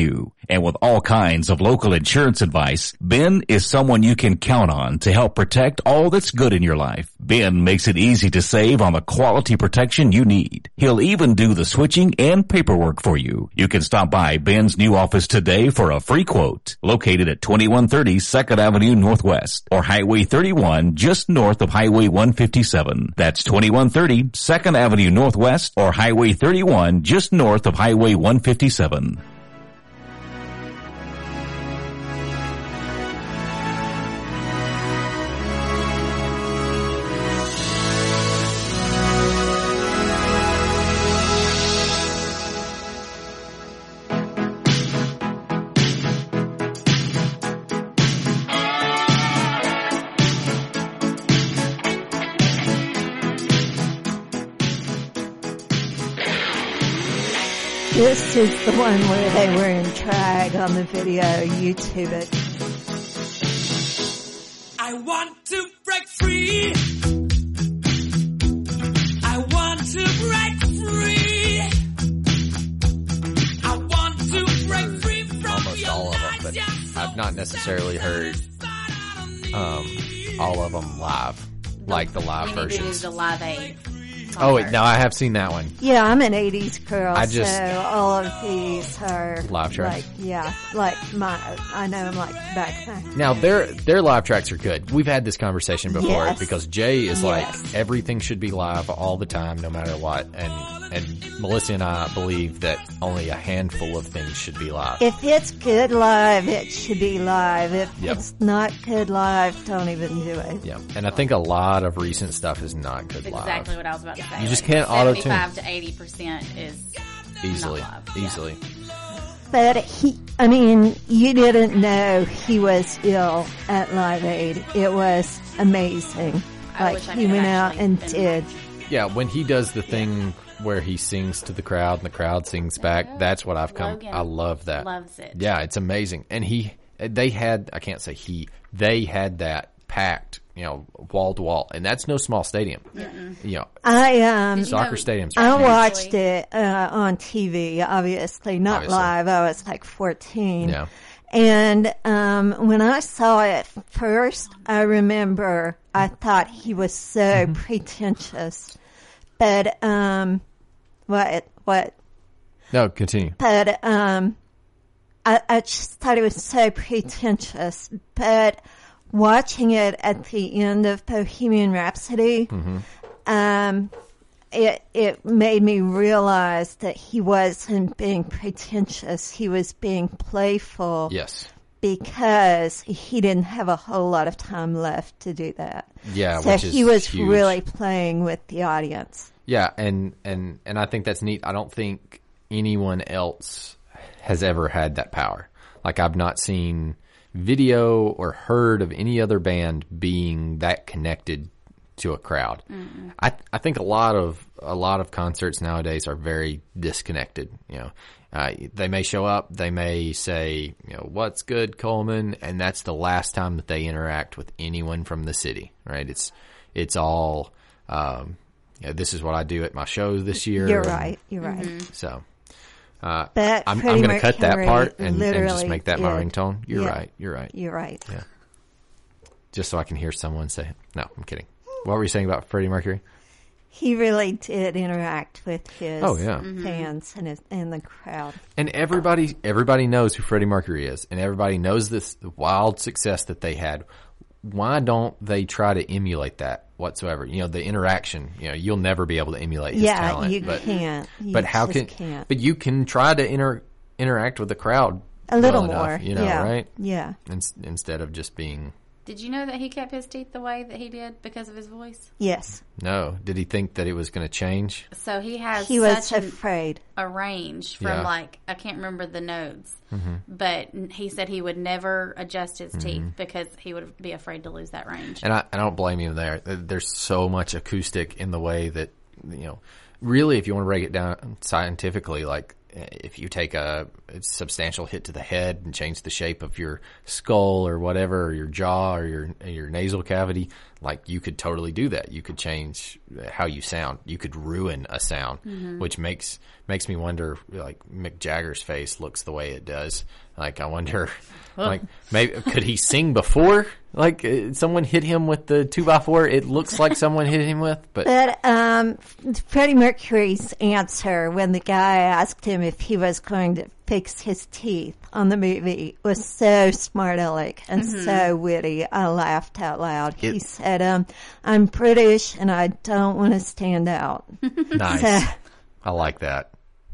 And with all kinds of local insurance advice, Ben is someone you can count on to help protect all that's good in your life. Ben makes it easy to save on the quality protection you need. He'll even do the switching and paperwork for you. You can stop by Ben's new office today for a free quote. Located at twenty-one thirty second Avenue Northwest or Highway thirty-one just north of Highway one fifty-seven. That's twenty-one thirty second Avenue Northwest or Highway thirty-one just north of Highway one fifty-seven. This is the one where they were in drag on the video. YouTube it. I want to break free. I want to break free. I want to break free from Almost your all of them, but lies. I've not necessarily heard um, all of them live, like the live We need to do versions. the Live Aid. Oh, wait, no, I have seen that one. Yeah, I'm an eighties girl, I just- so all of these are Live tracks? like, yeah, like my, I know them like back then. Now, their their live tracks are good. We've had this conversation before Yes. because Jay is Yes. like, everything should be live all the time, no matter what. And and Melissa and I believe that only a handful of things should be live. If it's good live, it should be live. If Yep. it's not good live, don't even do it. Yeah, and I think a lot of recent stuff is not good That's live. exactly what I was about to say. You just Like, can't auto-tune. seventy-five to eighty percent is Easily, not live. Yeah. easily. But he, I mean, you didn't know he was ill at Live Aid. It was amazing. I Like, wish I he could went out actually and been did. Yeah, when he does the thing where he sings to the crowd and the crowd sings back, Yeah. that's what I've come. Logan I love that. loves it. Yeah, it's amazing. And he, they had, I can't say he, they had that packed, you know, wall to wall, and that's no small stadium. You know, I, um, Did you soccer know- stadiums. I are huge. watched it, uh, on T V, obviously, not Obviously. live. I was like fourteen. Yeah. And, um, when I saw it first, I remember I thought he was so Mm-hmm. pretentious. But, um, what, what, No, continue. but, um, I, I just thought it was so pretentious. But watching it at the end of Bohemian Rhapsody, Mm-hmm. um, it it made me realize that he wasn't being pretentious. He was being playful Yes. because he didn't have a whole lot of time left to do that. Yeah, so which is he was huge. really playing with the audience. Yeah, and, and, and I think that's neat. I don't think anyone else has ever had that power. Like, I've not seen video or heard of any other band being that connected to a crowd. Mm-mm. I I think a lot of a lot of concerts nowadays are very disconnected. You know, uh, they may show up, they may say, you know, what's good, Coleman, and that's the last time that they interact with anyone from the city. Right? It's it's all. Um, you know, this is what I do at my shows this year. You're and right. You're right. So. Uh, But I'm, Freddie I'm going to cut that Mercury part and, and just literally make that my did. ringtone. You're Yeah. right. You're right. You're right. Yeah. Just so I can hear someone say it. No, I'm kidding. What were you saying about Freddie Mercury? He really did interact with his Oh, yeah. fans and his, and the crowd. And everybody, everybody knows who Freddie Mercury is, and everybody knows this wild success that they had. Why don't they try to emulate that whatsoever? You know, the interaction. You know, you'll never be able to emulate his Yeah, talent. you but, can't. You but how just can? can't. But you can try to inter, interact with the crowd A little well enough, more. you know, yeah. right? Yeah. In, instead of just being. Did you know that he kept his teeth the way that he did because of his voice? Yes. No. Did he think that it was going to change? So he has He was such an, afraid. a range from Yeah. like, I can't remember the nodes, Mm-hmm. but he said he would never adjust his teeth because he would be afraid to lose that range. And I, I don't blame you there. There's so much acoustic in the way that, you know, really, if you want to break it down scientifically, like if you take a, substantial hit to the head and change the shape of your skull or whatever, or your jaw or your your nasal cavity, like you could totally do that. You could change how you sound. You could ruin a sound, mm-hmm. which makes makes me wonder. Like Mick Jagger's face looks the way it does. Like I wonder, well. like maybe could he sing before? Like uh, someone hit him with the two by four. It looks like someone hit him with, but but um, Freddie Mercury's answer when the guy asked him if he was going to fix his teeth on the movie was so smart aleck and mm-hmm. so witty. I laughed out loud. It, he said, um, "I'm British and I don't want to stand out." Nice. So, I like that.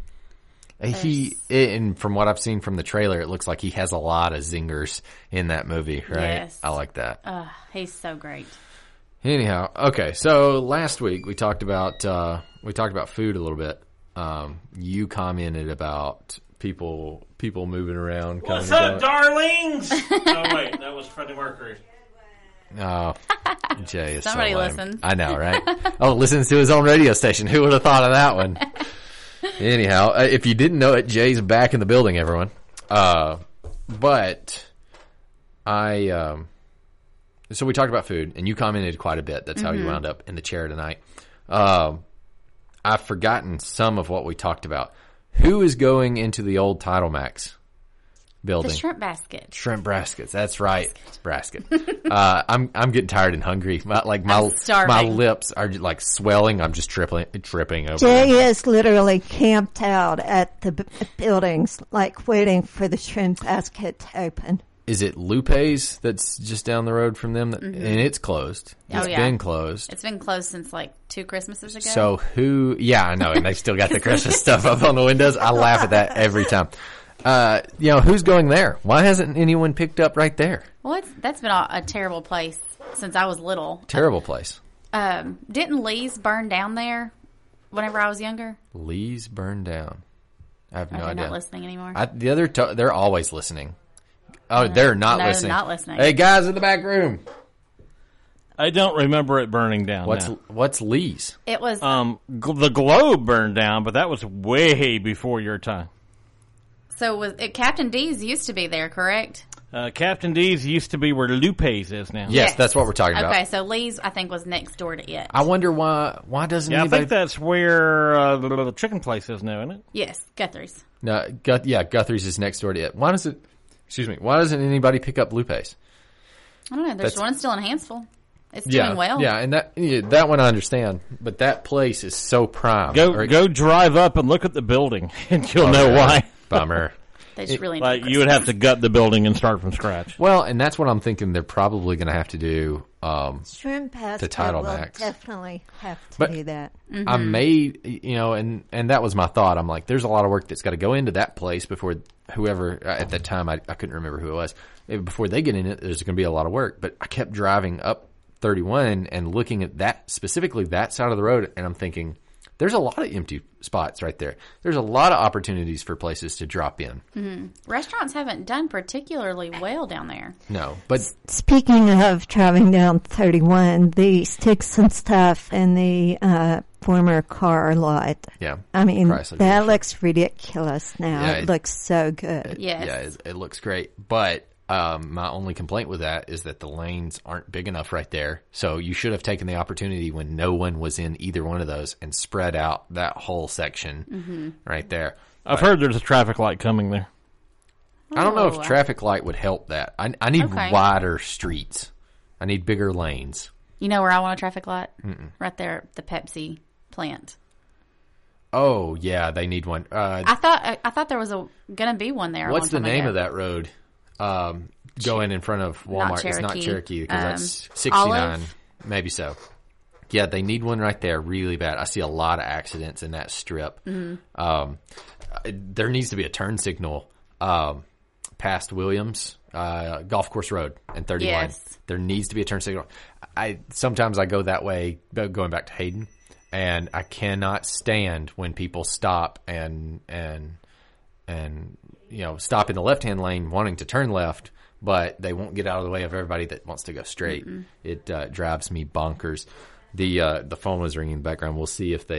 He, and from what I've seen from the trailer, it looks like he has a lot of zingers in that movie, right? Yes. I like that. Uh, he's so great. Anyhow, okay. So last week we talked about uh, we talked about food a little bit. Um, you commented about people people moving around. What's up, darlings? Oh wait, that was Freddie Mercury. Oh, Jay is somebody so lame. listens. I know, right? Oh, listens to his own radio station. Who would have thought of that one? Anyhow, if you didn't know it, Jay's back in the building, everyone. Uh, but I, um, so we talked about food, and you commented quite a bit. That's mm-hmm. how you wound up in the chair tonight. Um, I've forgotten some of what we talked about. Who is going into the old Title Max building? The shrimp basket. Shrimp baskets. That's right. Basket. uh, I'm I'm getting tired and hungry. My, like my my lips are like swelling. I'm just tripping tripping over. Jay is literally camped out at the b- buildings, like waiting for the shrimp basket to open. Is it Lupe's that's just down the road from them? That, mm-hmm. And it's closed. Oh, it's yeah. been closed. It's been closed since like two Christmases ago. So who? Yeah, I know. And they've still got the Christmas stuff up on the windows. I laugh at that every time. Uh, you know, who's going there? Why hasn't anyone picked up right there? Well, it's, that's been a, a terrible place since I was little. Terrible place. Um, didn't Lee's burn down there whenever I was younger? Lee's burned down. I have no Are they idea. Not listening anymore. I, the other, to- they're always listening. Oh, no, they're not no, listening. Not listening. Hey, guys in the back room. I don't remember it burning down. What's now. what's Lee's? It was um g- the Globe burned down, but that was way before your time. So was it Captain D's used to be there, correct? Uh, Captain D's used to be where Lupe's is now. Yes, Yes. that's what we're talking about. Okay, so Lee's, I think, was next door to it. I wonder why. Why doesn't Yeah, I anybody? think that's where uh, the little chicken place is now, isn't it? Yes, Guthrie's. No, Guth- yeah, Guthrie's is next door to it. Why does it? Excuse me. Why doesn't anybody pick up Lupe's? I don't know. There's That's- one still in Hansville. It's Yeah, doing well. yeah, and that yeah, that one I understand, but that place is so prime. Go Or- go drive up and look at the building, and you'll Oh, know really? why. Bummer. They just really Like need you would have to gut the building and start from scratch. Well, and that's what I'm thinking. They're probably going to have to do. Um, Shrimp basket Title will Max. definitely have to But- do that. Mm-hmm. I made, you know, and, and that was my thought. I'm like, there's a lot of work that's got to go into that place before whoever, at that time, I, I couldn't remember who it was. Before they get in it, there's going to be a lot of work. But I kept driving up thirty-one and looking at that, specifically that side of the road, and I'm thinking, there's a lot of empty spots right there. There's a lot of opportunities for places to drop in. Mm-hmm. Restaurants haven't done particularly well down there. No, but Speaking of driving down thirty-one, the sticks and stuff in the uh, former car lot. yeah. I mean, Chrysler that dealership. looks ridiculous now. Yeah, it, it- looks so good. Yes. Yeah, it, it looks great. But um, my only complaint with that is that the lanes aren't big enough right there. So you should have taken the opportunity when no one was in either one of those and spread out that whole section Mm-hmm. right there. I've heard there's a traffic light coming there. I don't know if Oh. traffic light would help that. I, I need Okay. wider streets. I need bigger lanes. You know where I want a traffic light? Mm-mm. Right there at the Pepsi plant. Oh, yeah, they need one. Uh, I thought I, I thought there was a gonna be one there. a what's the long time name ago. of that road? Um, going in front of Walmart. It's not Cherokee. Cherokee because Um, that's sixty-nine. Olive? Maybe so. Yeah, they need one right there really bad. I see a lot of accidents in that strip. Mm-hmm. Um, there needs to be a turn signal um, past Williams uh, Golf Course Road and thirty-one. Yes. There needs to be a turn signal. I sometimes I go that way, going back to Hayden, and I cannot stand when people stop and and and you know stop in the left-hand lane wanting to turn left, but they won't get out of the way of everybody that wants to go straight. Mm-mm. It uh, drives me bonkers. The uh, the phone was ringing in the background. We'll see if they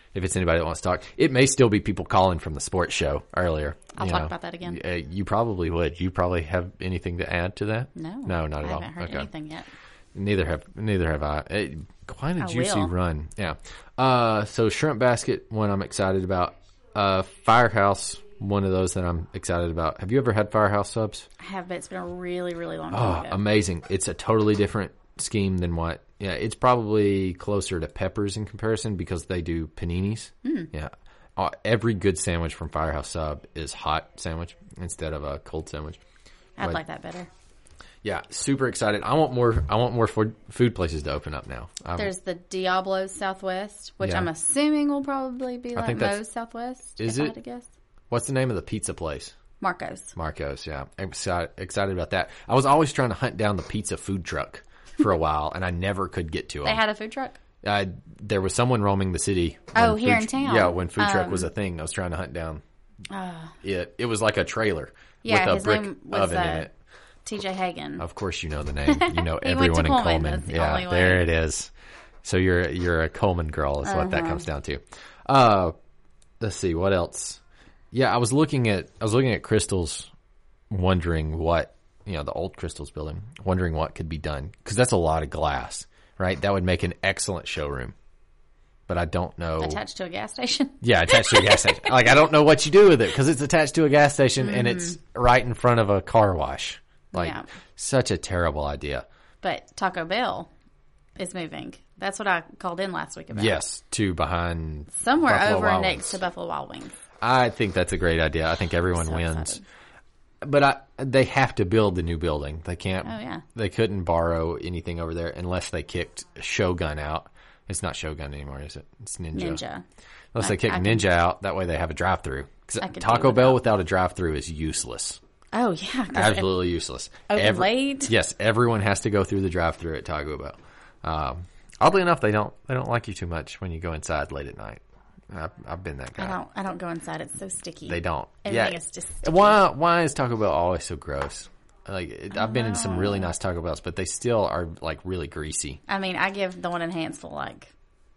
if it's anybody that wants to talk. It may still be people calling from the sports show earlier. I'll you talk know. about that again. Uh, you probably would. You probably have anything to add to that? No. No, not at I all. haven't heard Okay. anything yet. Neither have neither have I. It, quite a I juicy will. run. Yeah. Uh, so Shrimp Basket, one I'm excited about. Uh, Firehouse, one of those that I'm excited about. Have you ever had Firehouse subs? I have, but it's been a really, really long Oh, time ago. amazing. It's a totally different scheme than what, yeah, it's probably closer to Peppers in comparison because they do paninis. Mm. Yeah. Uh, every good sandwich from Firehouse Sub is hot sandwich instead of a cold sandwich. I'd But, like that better. Yeah, super excited. I want more, I want more food, food places to open up now. I'm, There's the Diablo's Southwest, which Yeah. I'm assuming will probably be I like think that's- Moe's Southwest. Is if I it? had to guess. What's the name of the pizza place? Marco's. Marco's, yeah. I'm excited, excited about that. I was always trying to hunt down the pizza food truck for a while, and I never could get to them. They had a food truck? Uh, there was someone roaming the city. Oh, when here food in tr- town. Yeah, when food truck Um, was a thing, I was trying to hunt down Uh, it. It was like a trailer yeah, with a his brick name was oven uh, in it. T J Hagen. Of course, you know the name. You know He went to everyone in Coleman. Coleman. That's the Yeah, only way. there it is. So you're you're a Coleman girl, is what that Uh-huh. comes down to. Uh, let's see what else. Yeah, I was looking at I was looking at Crystals, wondering what you know the old Crystals building, wondering what could be done because that's a lot of glass, right? That would make an excellent showroom. But I don't know. Attached to a gas station. Yeah, attached to a gas station. Like I don't know what you do with it because it's attached to a gas station Mm-hmm. and it's right in front of a car wash. Like Yeah. such a terrible idea. But Taco Bell is moving. That's what I called in last week about. Yes, to behind Somewhere Buffalo over Wild next Wings. to Buffalo Wild Wings. I think that's a great idea. I think everyone So wins. excited. But I, they have to build the new building. They can't. Oh, yeah. They couldn't borrow anything over there unless they kicked Shogun out. It's not Shogun anymore, is it? It's Ninja. Ninja. Unless I- they kick I can- Ninja out, that way they have a drive-through. I Because could do Taco Bell without. without a drive-through is useless. Oh, yeah. 'cause Absolutely useless. Open Every- late? Yes, everyone has to go through the drive-through at Taco Bell. Um, oddly enough, they don't they don't like you too much when you go inside late at night. I've, I've been that guy. I don't. I don't go inside. It's so sticky. They don't. Everything yeah. is just sticky. Why? Why is Taco Bell always so gross? Like it, I've been in some really nice Taco Bells, but they still are like really greasy. I mean, I give the one in Hansville like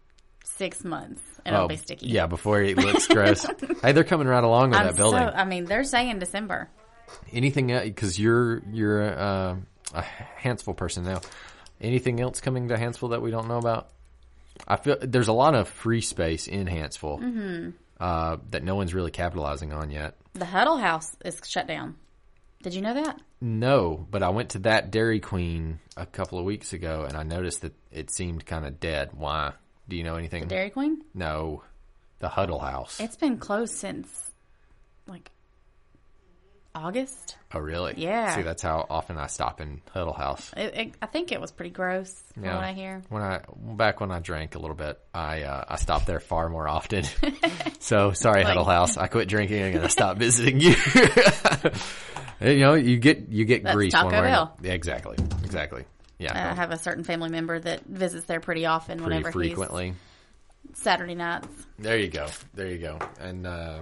six months, and it'll be sticky. Yeah, before it looks gross. Hey, they're coming right along with I'm that building. So, I mean, they're saying December. Anything because you're you're uh, a Hansville person now. Anything else coming to Hansville that we don't know about? I feel there's a lot of free space in Hansville Mm-hmm. uh, that no one's really capitalizing on yet. The Huddle House is shut down. Did you know that? No, but I went to that Dairy Queen a couple of weeks ago, and I noticed that it seemed kind of dead. Why? Do you know anything? Dairy Queen? No, the Huddle House. It's been closed since like August. Oh, really? Yeah. See, that's how often I stop in Huddle House. It, it, I think it was pretty gross. From Yeah. what I hear. When I back when I drank a little bit, I uh, I stopped there far more often. So sorry, Like- Huddle House. I quit drinking and I stopped visiting you. You know, you get you get That's grease Taco one way. or Bell. another. Yeah, exactly, exactly. Yeah, I have a certain family member that visits there pretty often. pretty whenever frequently. he's Saturday nights. There you go. There you go. And uh,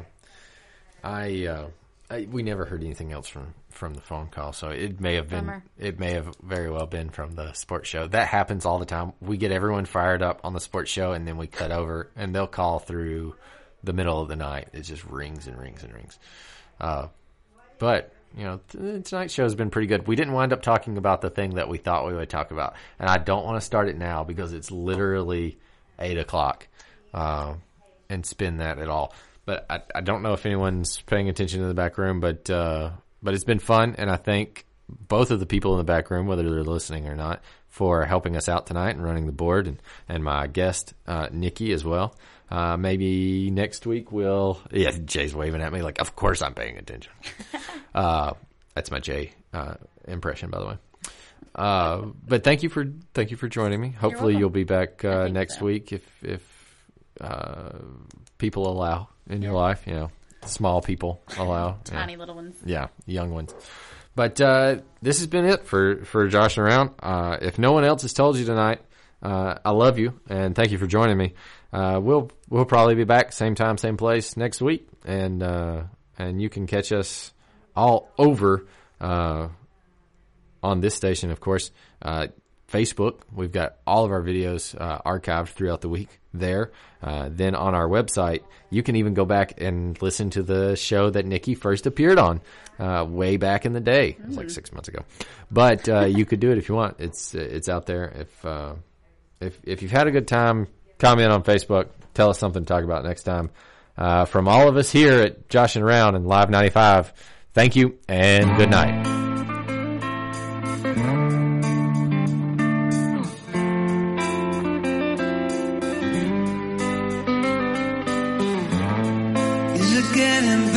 I, uh, I, we never heard anything else from, from the phone call, so it may have been, Bummer. it may have very well been from the sports show. That happens all the time. We get everyone fired up on the sports show, and then we cut over, and they'll call through the middle of the night. It just rings and rings and rings. Uh, but you know, th- tonight's show has been pretty good. We didn't wind up talking about the thing that we thought we would talk about, and I don't want to start it now because it's literally eight o'clock, uh, and spin that at all. But I, I don't know if anyone's paying attention in the back room, but uh, but it's been fun, and I thank both of the people in the back room, whether they're listening or not, for helping us out tonight and running the board, and, and my guest, uh, Nikki, as well. Uh, maybe next week we'll, yeah, Jay's waving at me like, of course I'm paying attention. uh, that's my Jay, uh, impression, by the way. Uh, but thank you for, thank you for joining me. Hopefully welcome. you'll be back, uh, think next so. week if, if, uh, people allow in your life, you know, small people allow. Yeah. Tiny little ones. Yeah, young ones. But uh, this has been it for, for Josh Around. Uh, if no one else has told you tonight, uh, I love you and thank you for joining me. Uh, we'll we'll probably be back same time, same place next week, and uh, and you can catch us all over uh, on this station, of course. Uh, Facebook, we've got all of our videos uh, archived throughout the week. there. Uh, then on our website, you can even go back and listen to the show that Nikki first appeared on uh, way back in the day. It was like six months ago. But uh, you could do it if you want. It's it's out there. If uh, if if you've had a good time, comment on Facebook. Tell us something to talk about next time. Uh, from all of us here at Josh and Round and Live ninety-five, thank you and good night. Is it getting better?